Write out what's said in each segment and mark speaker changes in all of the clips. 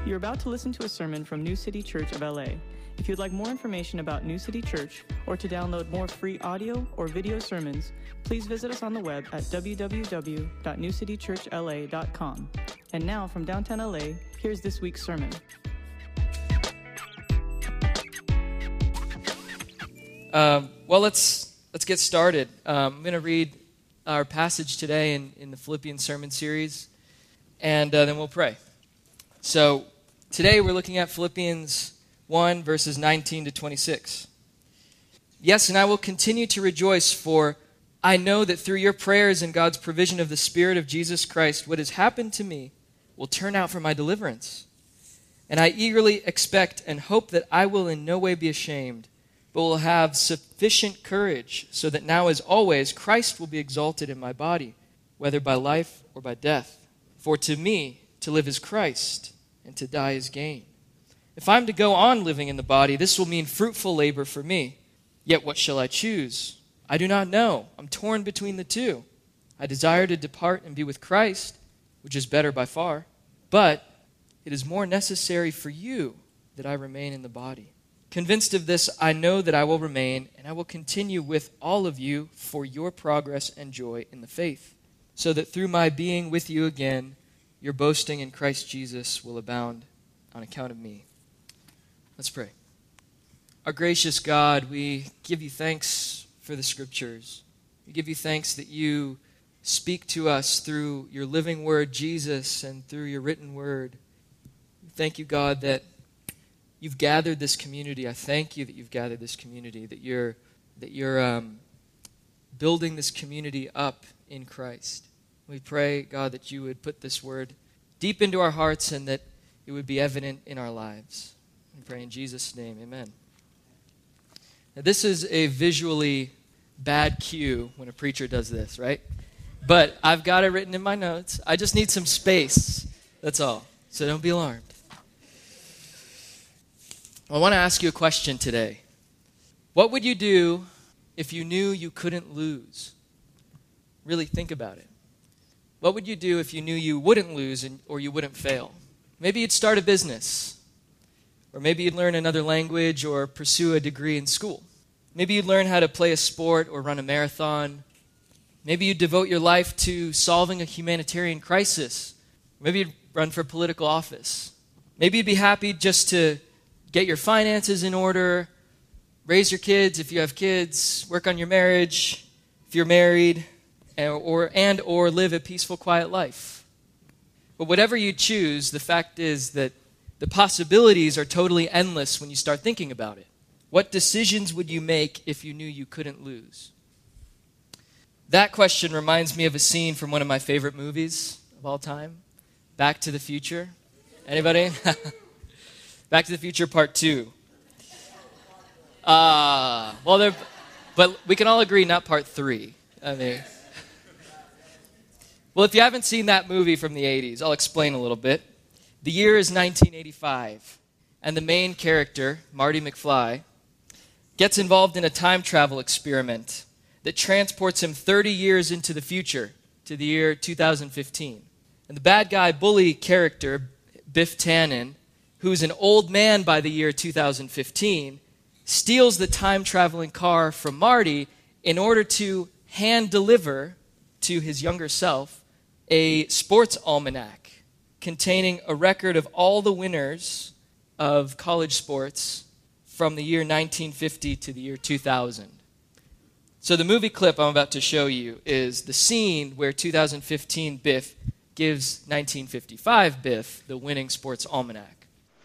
Speaker 1: You're about to listen to a sermon from New City Church of LA. If you'd like more information about New City Church or to download more free audio or video sermons, please visit us on the web at www.newcitychurchla.com. And now from downtown LA, here's this week's sermon.
Speaker 2: Let's get started. I'm going to read our passage today in the Philippians sermon series, and then we'll pray. So today we're looking at Philippians 1, verses 19 to 26. Yes, and I will continue to rejoice, for I know that through your prayers and God's provision of the Spirit of Jesus Christ, what has happened to me will turn out for my deliverance. And I eagerly expect and hope that I will in no way be ashamed, but will have sufficient courage, so that now as always Christ will be exalted in my body, whether by life or by death. For to me, to live is Christ, and to die is gain. If I'm to go on living in the body, this will mean fruitful labor for me. Yet what shall I choose? I do not know. I'm torn between the two. I desire to depart and be with Christ, which is better by far. But it is more necessary for you that I remain in the body. Convinced of this, I know that I will remain, and I will continue with all of you for your progress and joy in the faith, so that through my being with you again, your boasting in Christ Jesus will abound on account of me. Let's pray. Our gracious God, we give you thanks for the Scriptures. We give you thanks that you speak to us through your living word, Jesus, and through your written word. Thank you, God, that you've gathered this community. I thank you that you've gathered this community, that you're building this community up in Christ. We pray, God, that you would put this word deep into our hearts and that it would be evident in our lives. We pray in Jesus' name, amen. Now, this is a visually bad cue when a preacher does this, right? But I've got it written in my notes. I just need some space. That's all. So don't be alarmed. I want to ask you a question today. What would you do if you knew you couldn't lose? Really think about it. What would you do if you knew you wouldn't lose or you wouldn't fail? Maybe you'd start a business. Or maybe you'd learn another language or pursue a degree in school. Maybe you'd learn how to play a sport or run a marathon. Maybe you'd devote your life to solving a humanitarian crisis. Maybe you'd run for political office. Maybe you'd be happy just to get your finances in order, raise your kids if you have kids, work on your marriage if you're married, or live a peaceful, quiet life. But whatever you choose, the fact is that the possibilities are totally endless when you start thinking about it. What decisions would you make if you knew you couldn't lose? That question reminds me of a scene from one of my favorite movies of all time, Back to the Future. Anybody? Back to the Future Part 2. But we can all agree not Part 3. Well, if you haven't seen that movie from the 80s, I'll explain a little bit. The year is 1985, and the main character, Marty McFly, gets involved in a time travel experiment that transports him 30 years into the future, to the year 2015. And the bad guy bully character, Biff Tannen, who's an old man by the year 2015, steals the time-traveling car from Marty in order to hand-deliver to his younger self a sports almanac containing a record of all the winners of college sports from the year 1950 to the year 2000. So the movie clip I'm about to show you is the scene where 2015 Biff gives 1955 Biff the winning sports almanac.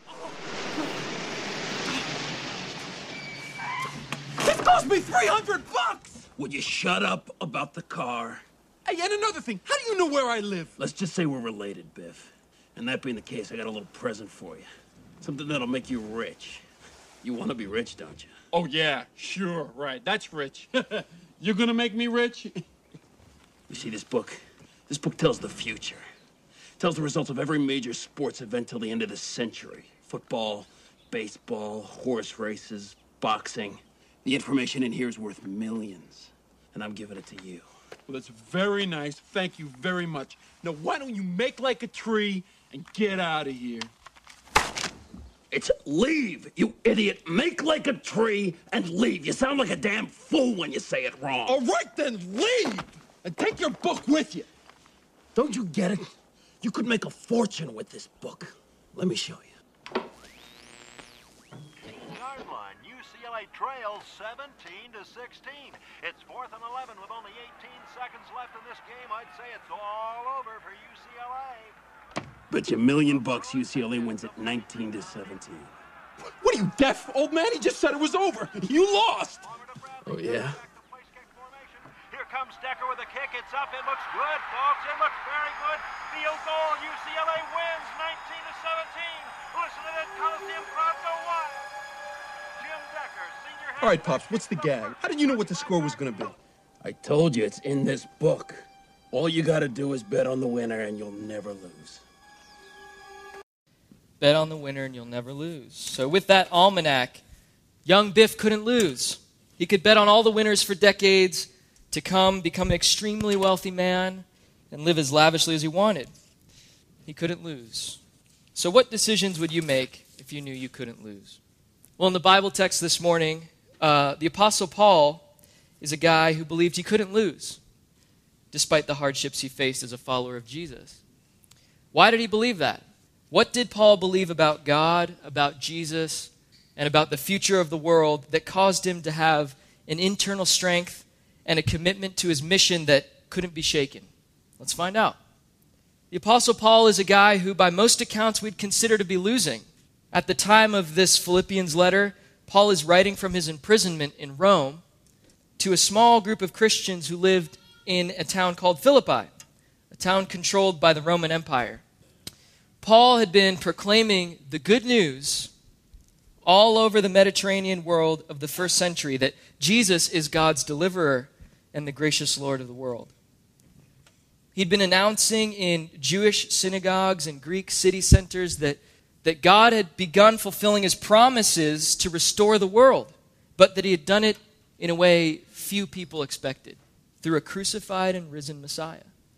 Speaker 3: This cost me $300!
Speaker 4: Would you shut up about the car?
Speaker 3: Hey, and another thing, how do you know where I live?
Speaker 4: Let's just say we're related, Biff. And that being the case, I got a little present for you. Something that'll make you rich. You want to be rich, don't you?
Speaker 3: Oh, yeah, sure, right. That's rich. You're gonna make me rich?
Speaker 4: You see this book? This book tells the future. Tells the results of every major sports event till the end of the century. Football, baseball, horse races, boxing. The information in here is worth millions. And I'm giving it to you.
Speaker 3: Well, that's very nice. Thank you very much. Now, why don't you make like a tree and get out of here?
Speaker 4: It's leave, you idiot. Make like a tree and leave. You sound like a damn fool when you say it wrong.
Speaker 3: All right, then, leave! And take your book with you.
Speaker 4: Don't you get it? You could make a fortune with this book. Let me show you.
Speaker 5: Yard line, UCLA trails 17-16. It's 4th and 11 with only 18 seconds left in this game. I'd say it's all over for UCLA.
Speaker 4: Bet you $1,000,000 UCLA wins at 19-17.
Speaker 3: What are you, deaf, old man? He just said it was over. You lost.
Speaker 4: Oh, yeah?
Speaker 5: Here comes Decker with a kick. It's up. It looks good, folks. It looks very good. Field goal. UCLA wins 19-17. Listen to that Coliseum crowd go wild. Jim Decker, senior head.
Speaker 3: All right, Pops, what's the gag? How did you know what the score was going to be?
Speaker 4: I told you, it's in this book. All you gotta do is bet on the winner and you'll never lose.
Speaker 2: Bet on the winner and you'll never lose. So with that almanac, young Biff couldn't lose. He could bet on all the winners for decades to come, become an extremely wealthy man, and live as lavishly as he wanted. He couldn't lose. So what decisions would you make if you knew you couldn't lose? Well, in the Bible text this morning, the Apostle Paul is a guy who believed he couldn't lose, despite the hardships he faced as a follower of Jesus. Why did he believe that? What did Paul believe about God, about Jesus, and about the future of the world that caused him to have an internal strength and a commitment to his mission that couldn't be shaken? Let's find out. The Apostle Paul is a guy who, by most accounts, we'd consider to be losing. At the time of this Philippians letter, Paul is writing from his imprisonment in Rome to a small group of Christians who lived in a town called Philippi, a town controlled by the Roman Empire. Paul had been proclaiming the good news all over the Mediterranean world of the first century that Jesus is God's deliverer and the gracious Lord of the world. He'd been announcing in Jewish synagogues and Greek city centers that God had begun fulfilling his promises to restore the world, but that he had done it in a way few people expected, through a crucified and risen Messiah.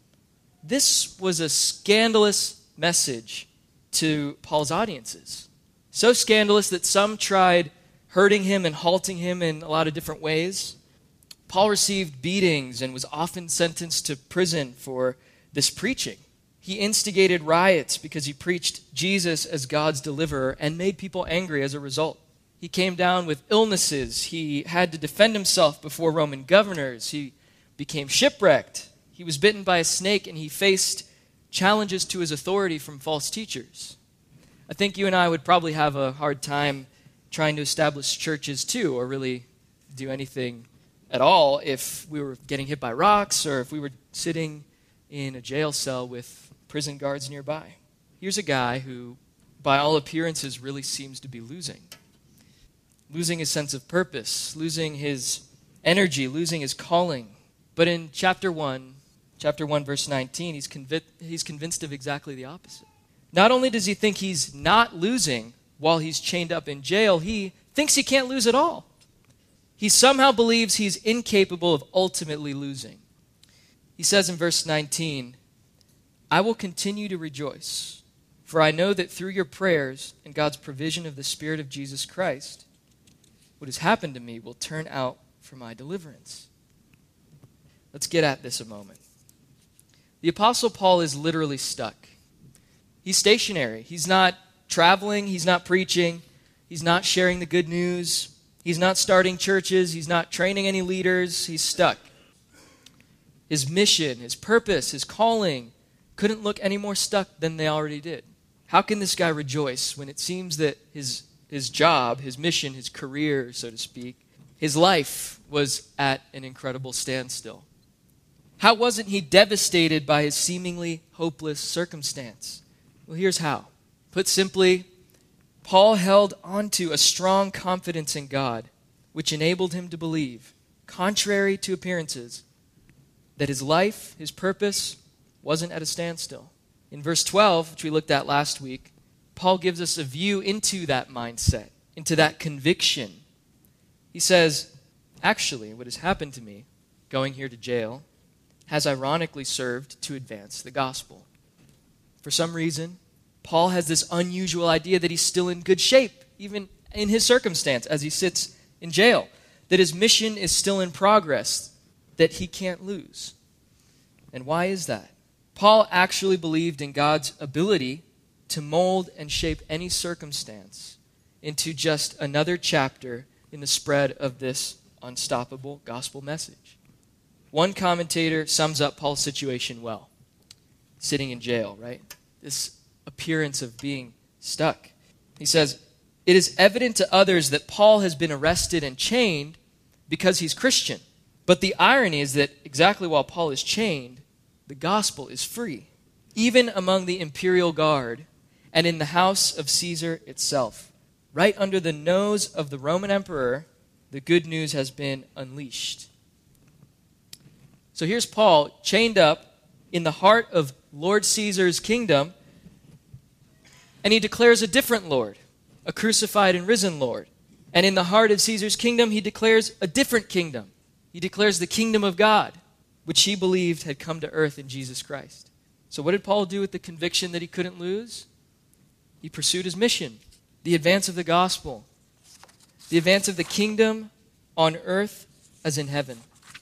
Speaker 2: This was a scandalous message to Paul's audiences. So scandalous that some tried hurting him and halting him in a lot of different ways. Paul received beatings and was often sentenced to prison for this preaching. He instigated riots because he preached Jesus as God's deliverer and made people angry as a result. He came down with illnesses. He had to defend himself before Roman governors. He became shipwrecked. He was bitten by a snake, and he faced challenges to his authority from false teachers. I think you and I would probably have a hard time trying to establish churches too, or really do anything at all if we were getting hit by rocks or if we were sitting in a jail cell with prison guards nearby. Here's a guy who, by all appearances, really seems to be losing his sense of purpose, losing his energy, losing his calling. But in chapter 1, verse 19, he's convinced of exactly the opposite. Not only does he think he's not losing while he's chained up in jail, he thinks he can't lose at all. He somehow believes he's incapable of ultimately losing. He says in verse 19, "I will continue to rejoice, for I know that through your prayers and God's provision of the Spirit of Jesus Christ, what has happened to me will turn out for my deliverance." Let's get at this a moment. The Apostle Paul is literally stuck. He's stationary. He's not traveling. He's not preaching. He's not sharing the good news. He's not starting churches. He's not training any leaders. He's stuck. His mission, his purpose, his calling couldn't look any more stuck than they already did. How can this guy rejoice when it seems that his job, his mission, his career, so to speak, his life was at an incredible standstill? How wasn't he devastated by his seemingly hopeless circumstance? Well, here's how. Put simply, Paul held onto a strong confidence in God, which enabled him to believe, contrary to appearances, that his life, his purpose, wasn't at a standstill. In verse 12, which we looked at last week, Paul gives us a view into that mindset, into that conviction. He says, actually, what has happened to me, going here to jail, has ironically served to advance the gospel. For some reason, Paul has this unusual idea that he's still in good shape, even in his circumstance as he sits in jail, that his mission is still in progress, that he can't lose. And why is that? Paul actually believed in God's ability to mold and shape any circumstance into just another chapter in the spread of this unstoppable gospel message. One commentator sums up Paul's situation well. Sitting in jail, right? This appearance of being stuck. He says, "It is evident to others that Paul has been arrested and chained because he's Christian. But the irony is that exactly while Paul is chained, the gospel is free, even among the imperial guard and in the house of Caesar itself. Right under the nose of the Roman emperor, the good news has been unleashed." So here's Paul chained up in the heart of Lord Caesar's kingdom, and he declares a different Lord, a crucified and risen Lord. And in the heart of Caesar's kingdom, he declares a different kingdom. He declares the kingdom of God, which he believed had come to earth in Jesus Christ. So what did Paul do with the conviction that he couldn't lose? He pursued his mission, the advance of the gospel, the advance of the kingdom on earth as in heaven,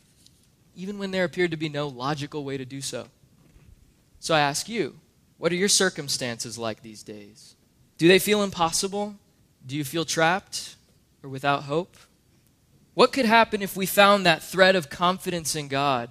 Speaker 2: even when there appeared to be no logical way to do so. So I ask you, what are your circumstances like these days? Do they feel impossible? Do you feel trapped or without hope? What could happen if we found that thread of confidence in God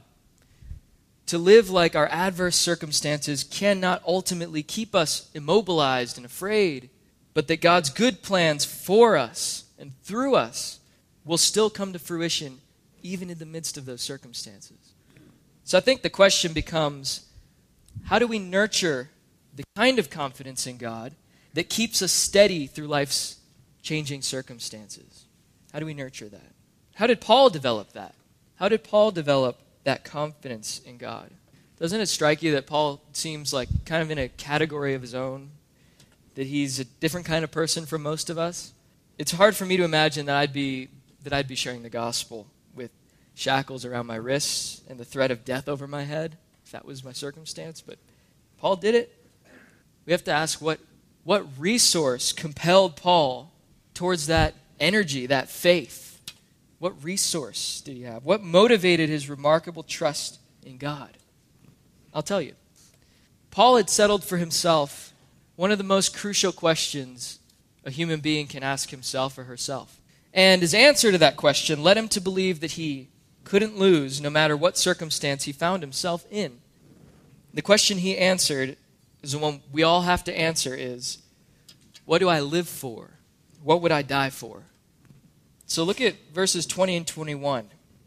Speaker 2: to live like our adverse circumstances cannot ultimately keep us immobilized and afraid, but that God's good plans for us and through us will still come to fruition even in the midst of those circumstances? So I think the question becomes, how do we nurture the kind of confidence in God that keeps us steady through life's changing circumstances? How do we nurture that? How did Paul develop that? How did Paul develop that confidence in God? Doesn't it strike you that Paul seems like kind of in a category of his own? That he's a different kind of person from most of us? It's hard for me to imagine that I'd be sharing the gospel with shackles around my wrists and the threat of death over my head, if that was my circumstance. But Paul did it. We have to ask what resource compelled Paul towards that energy, that faith? What resource did he have? What motivated his remarkable trust in God? I'll tell you. Paul had settled for himself one of the most crucial questions a human being can ask himself or herself. And his answer to that question led him to believe that he couldn't lose no matter what circumstance he found himself in. The question he answered is the one we all have to answer is, what do I live for? What would I die for? So look at verses 20 and 21.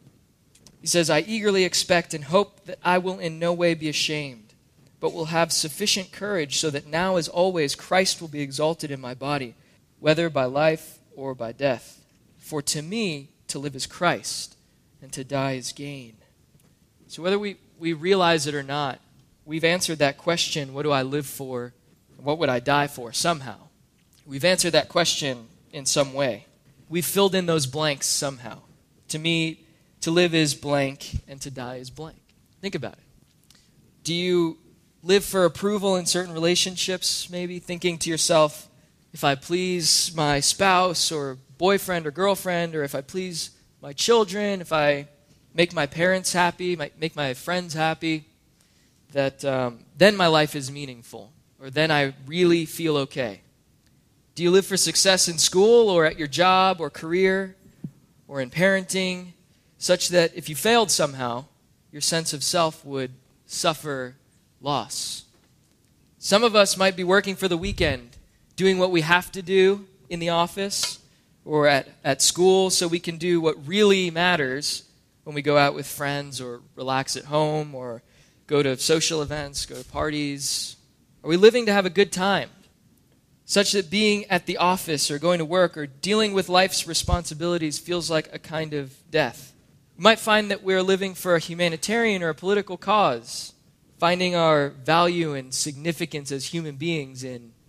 Speaker 2: He says, "I eagerly expect and hope that I will in no way be ashamed, but will have sufficient courage so that now as always Christ will be exalted in my body, whether by life or by death. For to me to live is Christ, and to die is gain." So whether we realize it or not, we've answered that question, what do I live for? What would I die for? Somehow. We've answered that question in some way. We've filled in those blanks somehow. To me, to live is blank, and to die is blank. Think about it. Do you live for approval in certain relationships, maybe thinking to yourself, if I please my spouse or boyfriend or girlfriend, or if I please my children, if I make my parents happy, make my friends happy, that then my life is meaningful, or then I really feel okay? Do you live for success in school or at your job or career or in parenting, such that if you failed somehow, your sense of self would suffer loss? Some of us might be working for the weekend, doing what we have to do in the office or at school so we can do what really matters when we go out with friends or relax at home or go to social events, go to parties. Are we living to have a good time, such that being at the office or going to work or dealing with life's responsibilities feels like a kind of death? We might find that we're living for a humanitarian or a political cause, finding our value and significance as human beings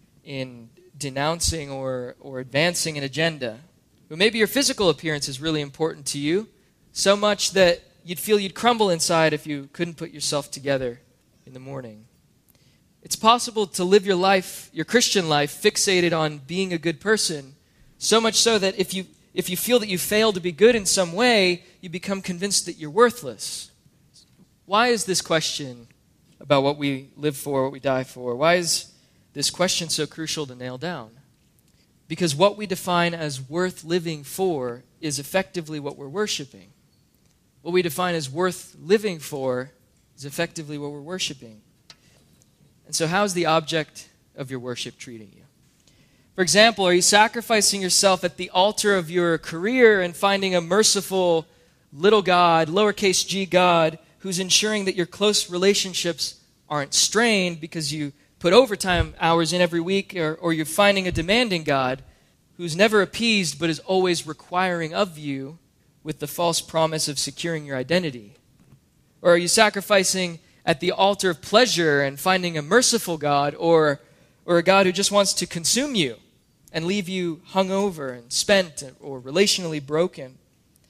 Speaker 2: in denouncing or advancing an agenda. But maybe your physical appearance is really important to you, so much that you'd feel you'd crumble inside if you couldn't put yourself together in the morning. It's possible to live your life, your Christian life, fixated on being a good person, so much so that if you feel that you fail to be good in some way, you become convinced that you're worthless. Why is this question about what we live for, what we die for, why is this question so crucial to nail down? Because what we define as worth living for is effectively what we're worshiping. What we define as worth living for is effectively what we're worshiping. And so how's the object of your worship treating you? For example, are you sacrificing yourself at the altar of your career and finding a merciful little God, lowercase g God, who's ensuring that your close relationships aren't strained because you put overtime hours in every week, or you're finding a demanding God who's never appeased but is always requiring of you with the false promise of securing your identity? Or are you sacrificing at the altar of pleasure and finding a merciful God, or a God who just wants to consume you and leave you hungover and spent or relationally broken?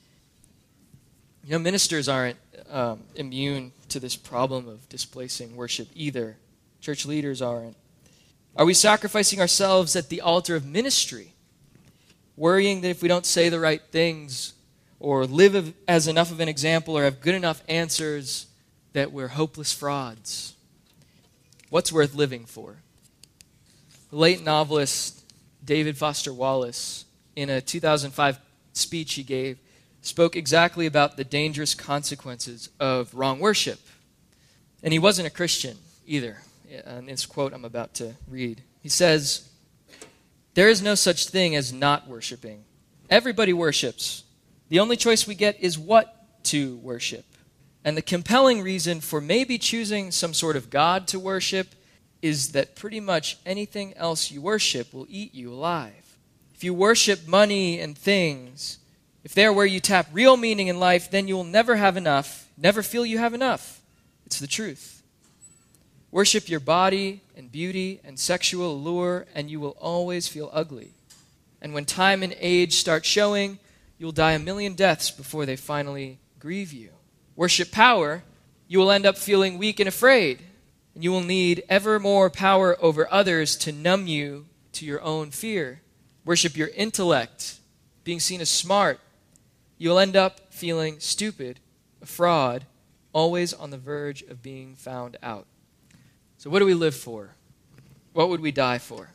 Speaker 2: You know, ministers aren't immune to this problem of displacing worship either. Church leaders aren't. Are we sacrificing ourselves at the altar of ministry, worrying that if we don't say the right things or live as enough of an example or have good enough answers that we're hopeless frauds? What's worth living for? The late novelist David Foster Wallace, in a 2005 speech he gave, spoke exactly about the dangerous consequences of wrong worship. And he wasn't a Christian either. In this quote I'm about to read, he says, "There is no such thing as not worshiping. Everybody worships. The only choice we get is what to worship. And the compelling reason for maybe choosing some sort of God to worship is that pretty much anything else you worship will eat you alive. If you worship money and things, if they're where you tap real meaning in life, then you will never have enough, never feel you have enough. It's the truth. Worship your body and beauty and sexual allure, and you will always feel ugly. And when time and age start showing, you'll die a million deaths before they finally grieve you. Worship power, you will end up feeling weak and afraid, and you will need ever more power over others to numb you to your own fear. Worship your intellect, being seen as smart, you'll end up feeling stupid, a fraud, always on the verge of being found out. So what do we live for? What would we die for?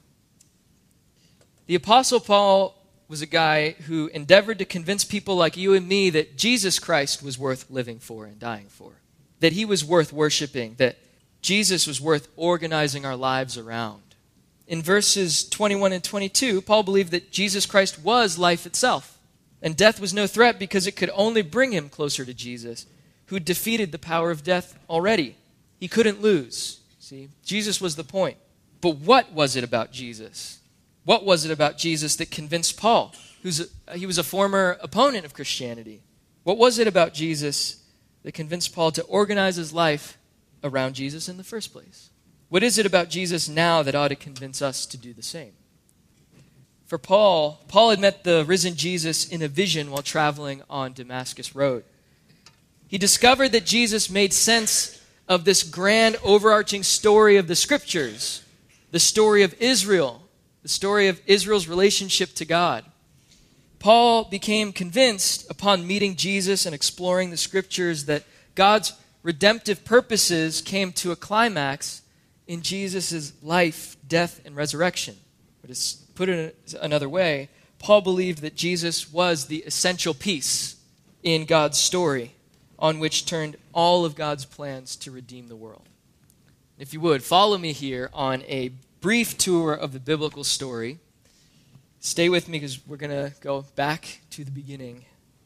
Speaker 2: The Apostle Paul was a guy who endeavored to convince people like you and me that Jesus Christ was worth living for and dying for, that he was worth worshiping, that Jesus was worth organizing our lives around. In verses 21 and 22, Paul believed that Jesus Christ was life itself, and death was no threat because it could only bring him closer to Jesus, who defeated the power of death already. He couldn't lose. See, Jesus was the point. But what was it about Jesus? What was it about Jesus that convinced Paul? He was a former opponent of Christianity. What was it about Jesus that convinced Paul to organize his life around Jesus in the first place? What is it about Jesus now that ought to convince us to do the same? For Paul had met the risen Jesus in a vision while traveling on Damascus Road. He discovered that Jesus made sense of this grand overarching story of the Scriptures, the story of Israel, the story of Israel's relationship to God. Paul became convinced upon meeting Jesus and exploring the Scriptures that God's redemptive purposes came to a climax in Jesus' life, death, and resurrection. Or to put it another way, Paul believed that Jesus was the essential piece in God's story on which turned all of God's plans to redeem the world. If you would, follow me here on a brief tour of the biblical story. Stay with me because we're going to go back to the beginning,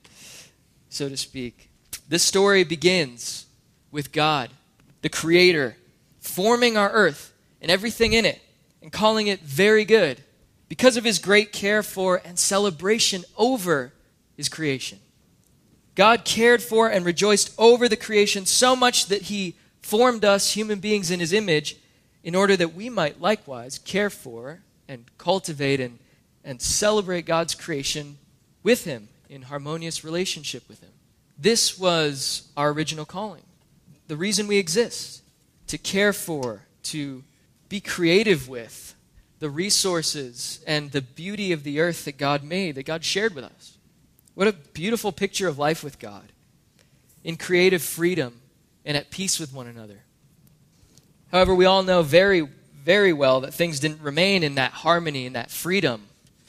Speaker 2: so to speak. This story begins with God, the Creator, forming our earth and everything in it and calling it very good because of his great care for and celebration over his creation. God cared for and rejoiced over the creation so much that he formed us, human beings, in his image in order that we might likewise care for and cultivate and celebrate God's creation with him in harmonious relationship with him. This was our original calling. The reason we exist, to care for, to be creative with the resources and the beauty of the earth that God made, that God shared with us. What a beautiful picture of life with God, in creative freedom and at peace with one another. However, we all know very, very well that things didn't remain in that harmony and that freedom.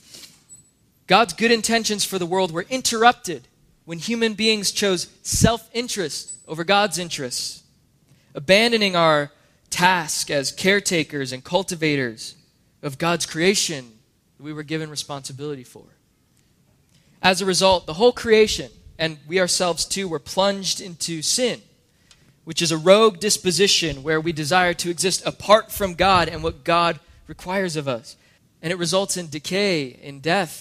Speaker 2: God's good intentions for the world were interrupted when human beings chose self-interest over God's interests, abandoning our task as caretakers and cultivators of God's creation that we were given responsibility for. As a result, the whole creation, and we ourselves too, were plunged into sin, which is a rogue disposition where we desire to exist apart from God and what God requires of us. And it results in decay, in death,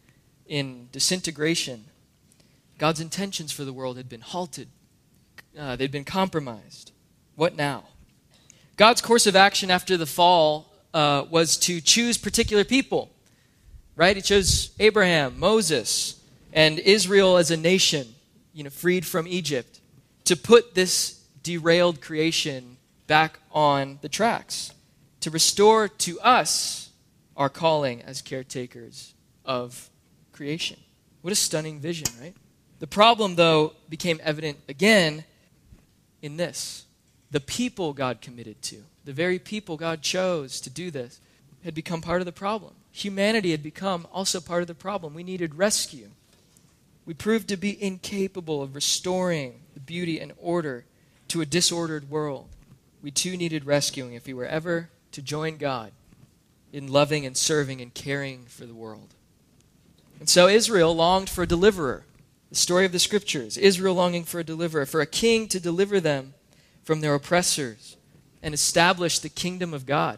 Speaker 2: in disintegration. God's intentions for the world had been halted. They'd been compromised. What now? God's course of action after the fall was to choose particular people, right? He chose Abraham, Moses, and Israel as a nation, freed from Egypt, to put this derailed creation back on the tracks, to restore to us our calling as caretakers of creation. What a stunning vision, right? The problem, though, became evident again in this. The people God committed to, the very people God chose to do this, had become part of the problem. Humanity had become also part of the problem. We needed rescue. We proved to be incapable of restoring the beauty and order to a disordered world. We too needed rescuing if we were ever to join God in loving and serving and caring for the world. And so Israel longed for a deliverer. The story of the Scriptures, Israel longing for a deliverer, for a king to deliver them from their oppressors and establish the kingdom of God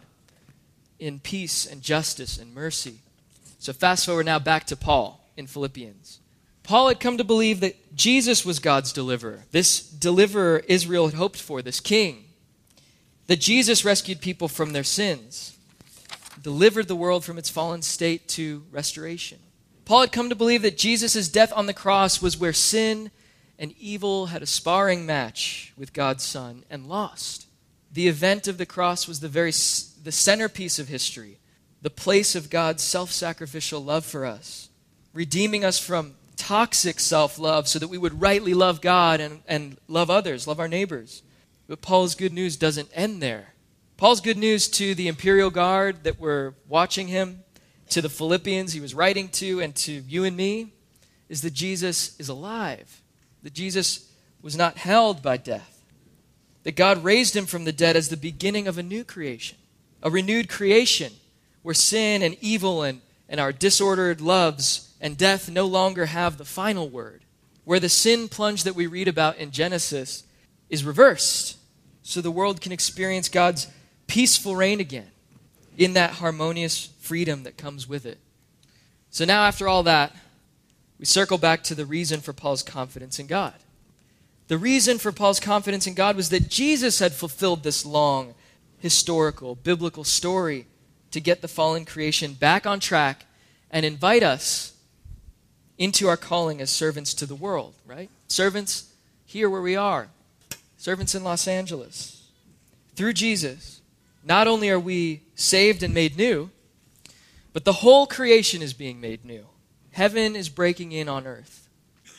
Speaker 2: in peace and justice and mercy. So fast forward now back to Paul in Philippians. Paul had come to believe that Jesus was God's deliverer, this deliverer Israel had hoped for, this king. That Jesus rescued people from their sins, delivered the world from its fallen state to restoration. Paul had come to believe that Jesus' death on the cross was where sin and evil had a sparring match with God's Son and lost. The event of the cross was the centerpiece of history, the place of God's self-sacrificial love for us, redeeming us from toxic self-love so that we would rightly love God and love others, love our neighbors. But Paul's good news doesn't end there. Paul's good news to the imperial guard that were watching him, to the Philippians he was writing to, and to you and me, is that Jesus is alive, that Jesus was not held by death, that God raised him from the dead as the beginning of a new creation, a renewed creation where sin and evil and our disordered loves and death no longer have the final word, where the sin plunge that we read about in Genesis is reversed, so the world can experience God's peaceful reign again in that harmonious freedom that comes with it. So now after all that, we circle back to the reason for Paul's confidence in God. The reason for Paul's confidence in God was that Jesus had fulfilled this long, historical, biblical story to get the fallen creation back on track and invite us into our calling as servants to the world, right? Servants here where we are. Servants in Los Angeles. Through Jesus, not only are we saved and made new, but the whole creation is being made new. Heaven is breaking in on earth.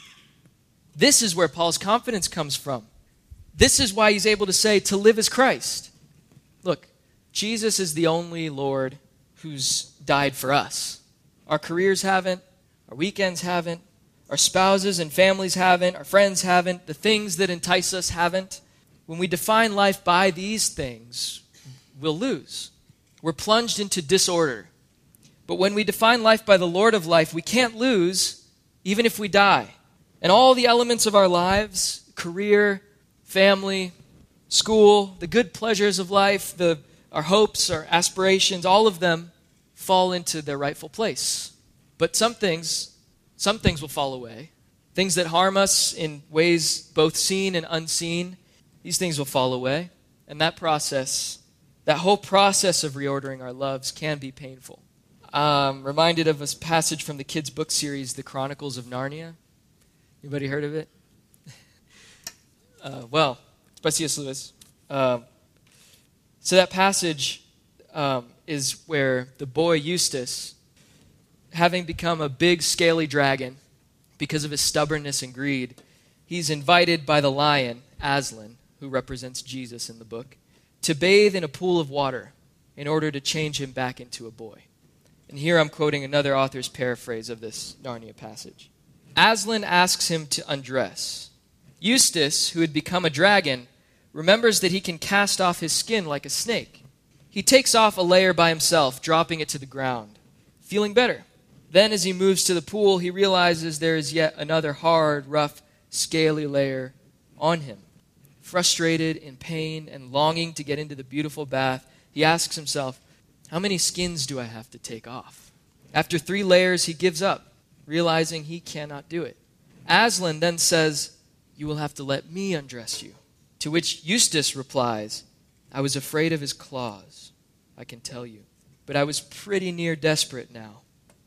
Speaker 2: This is where Paul's confidence comes from. This is why he's able to say, to live is Christ. Look, Jesus is the only Lord who's died for us. Our careers haven't, our weekends haven't, our spouses and families haven't, our friends haven't, the things that entice us haven't. When we define life by these things, we'll lose. We're plunged into disorder. But when we define life by the Lord of life, we can't lose even if we die. And all the elements of our lives, career, family, school, the good pleasures of life, our hopes, our aspirations, all of them fall into their rightful place. But some things will fall away. Things that harm us in ways both seen and unseen, these things will fall away. And that whole process of reordering our loves can be painful. Reminded of a passage from the kids' book series, The Chronicles of Narnia. Anybody heard of it? It's by C.S. Lewis. So that passage is where the boy Eustace, having become a big scaly dragon because of his stubbornness and greed, he's invited by the lion, Aslan, who represents Jesus in the book, to bathe in a pool of water in order to change him back into a boy. And here I'm quoting another author's paraphrase of this Narnia passage. Aslan asks him to undress. Eustace, who had become a dragon, remembers that he can cast off his skin like a snake. He takes off a layer by himself, dropping it to the ground, feeling better. Then as he moves to the pool, he realizes there is yet another hard, rough, scaly layer on him. Frustrated, in pain, and longing to get into the beautiful bath, he asks himself, how many skins do I have to take off? After 3 layers, he gives up, realizing he cannot do it. Aslan then says, you will have to let me undress you. To which Eustace replies, I was afraid of his claws, I can tell you, but I was pretty near desperate now.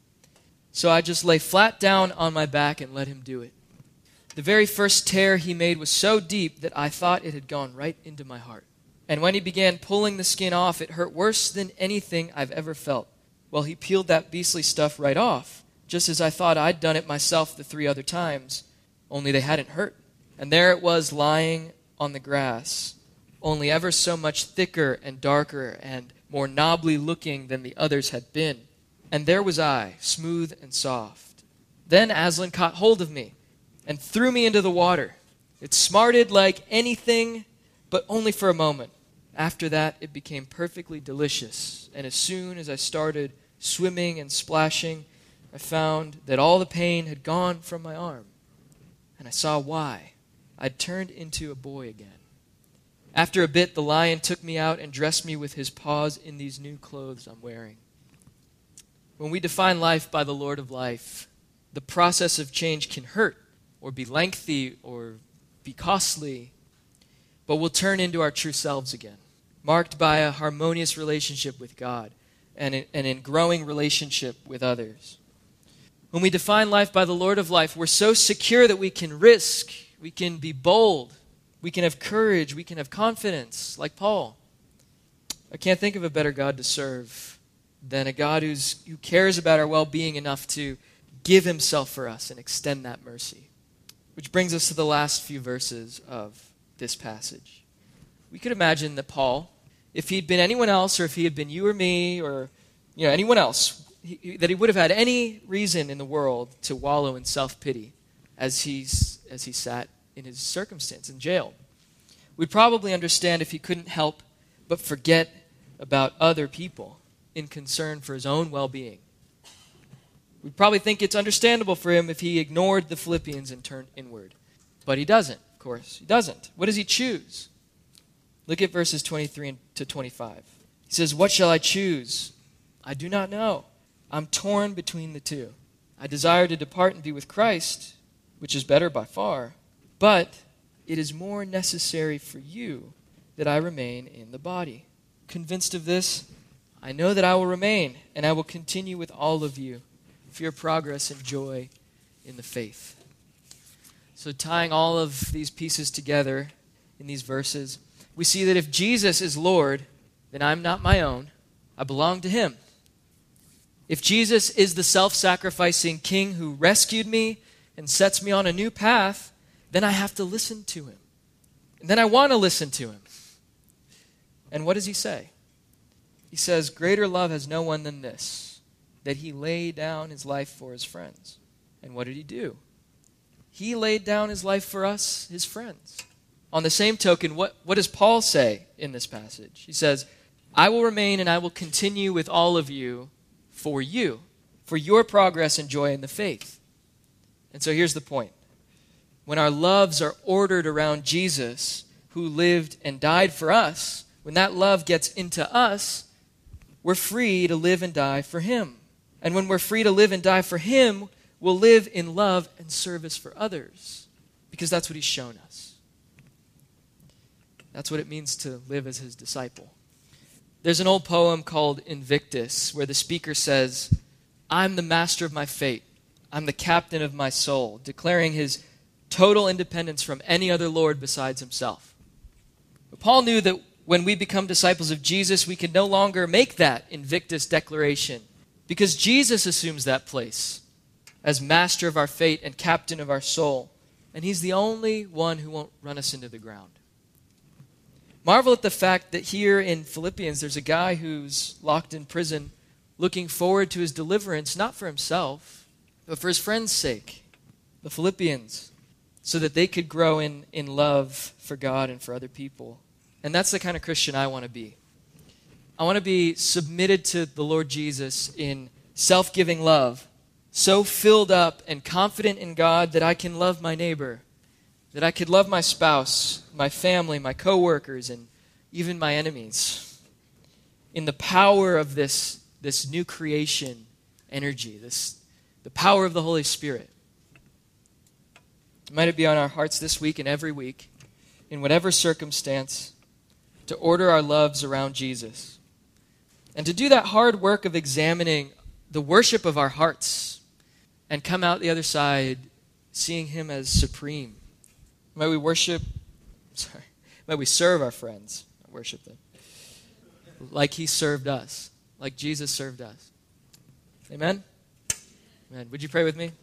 Speaker 2: So I just lay flat down on my back and let him do it. The very first tear he made was so deep that I thought it had gone right into my heart. And when he began pulling the skin off, it hurt worse than anything I've ever felt. Well, he peeled that beastly stuff right off, just as I thought I'd done it myself the 3 other times, only they hadn't hurt. And there it was lying on the grass, only ever so much thicker and darker and more knobbly looking than the others had been. And there was I, smooth and soft. Then Aslan caught hold of me and threw me into the water. It smarted like anything, but only for a moment. After that, it became perfectly delicious, and as soon as I started swimming and splashing, I found that all the pain had gone from my arm, and I saw why. I'd turned into a boy again. After a bit, the lion took me out and dressed me with his paws in these new clothes I'm wearing. When we define life by the Lord of life, the process of change can hurt, or be lengthy, or be costly, but we'll turn into our true selves again, marked by a harmonious relationship with God and in growing relationship with others. When we define life by the Lord of life, we're so secure that we can risk, we can be bold, we can have courage, we can have confidence, like Paul. I can't think of a better God to serve than a God who cares about our well-being enough to give himself for us and extend that mercy. Which brings us to the last few verses of this passage. We could imagine that Paul, if he'd been anyone else, or if he had been you or me, or anyone else, that he would have had any reason in the world to wallow in self-pity as he sat in his circumstance in jail. We'd probably understand if he couldn't help but forget about other people in concern for his own well-being. We'd probably think it's understandable for him if he ignored the Philippians and turned inward. But he doesn't. Of course, he doesn't. What does he choose? Look at verses 23 to 25. He says, what shall I choose? I do not know. I'm torn between the two. I desire to depart and be with Christ, which is better by far. But it is more necessary for you that I remain in the body. Convinced of this, I know that I will remain, and I will continue with all of you for your progress and joy in the faith. So tying all of these pieces together in these verses, we see that if Jesus is Lord, then I'm not my own. I belong to him. If Jesus is the self-sacrificing King who rescued me and sets me on a new path, then I have to listen to him. And then I want to listen to him. And what does he say? He says, greater love has no one than this, that he laid down his life for his friends. And what did he do? He laid down his life for us, his friends. On the same token, what does Paul say in this passage? He says, I will remain and I will continue with all of you, for your progress and joy in the faith. And so here's the point. When our loves are ordered around Jesus, who lived and died for us, when that love gets into us, we're free to live and die for him. And when we're free to live and die for him, we'll live in love and service for others, because that's what he's shown us. That's what it means to live as his disciple. There's an old poem called Invictus, where the speaker says, I'm the master of my fate. I'm the captain of my soul, declaring his total independence from any other Lord besides himself. But Paul knew that when we become disciples of Jesus, we can no longer make that Invictus Declaration because Jesus assumes that place as master of our fate and captain of our soul. And he's the only one who won't run us into the ground. Marvel at the fact that here in Philippians, there's a guy who's locked in prison looking forward to his deliverance, not for himself, but for his friends' sake, the Philippians, so that they could grow in love for God and for other people. And that's the kind of Christian I want to be. I want to be submitted to the Lord Jesus in self-giving love, so filled up and confident in God that I can love my neighbor, that I could love my spouse, my family, my coworkers, and even my enemies. In the power of this new creation energy, the power of the Holy Spirit. Might it be on our hearts this week and every week, in whatever circumstance, to order our loves around Jesus. And to do that hard work of examining the worship of our hearts and come out the other side seeing him as supreme. Might we serve our friends, not worship them, like he served us, like Jesus served us. Amen? Amen. Would you pray with me?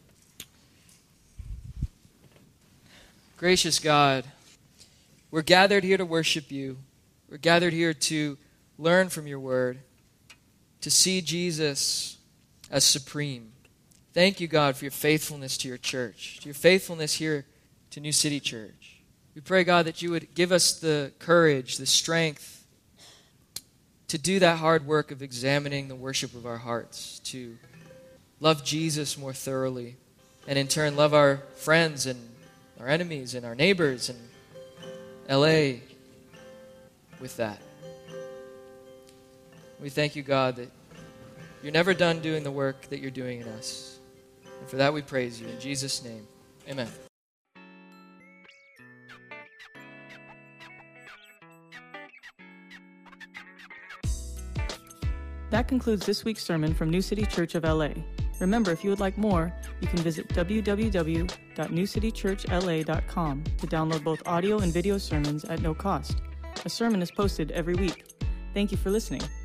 Speaker 2: Gracious God, we're gathered here to worship you. We're gathered here to learn from your word, to see Jesus as supreme. Thank you, God, for your faithfulness to your church, to your faithfulness here to New City Church. We pray, God, that you would give us the courage, the strength to do that hard work of examining the worship of our hearts, to love Jesus more thoroughly, and in turn love our friends and our enemies and our neighbors and LA with that. We thank you, God, that you're never done doing the work that you're doing in us. And for that we praise you. In Jesus' name, amen.
Speaker 1: That concludes this week's sermon from New City Church of LA. Remember, if you would like more, you can visit www.newcitychurchla.com to download both audio and video sermons at no cost. A sermon is posted every week. Thank you for listening.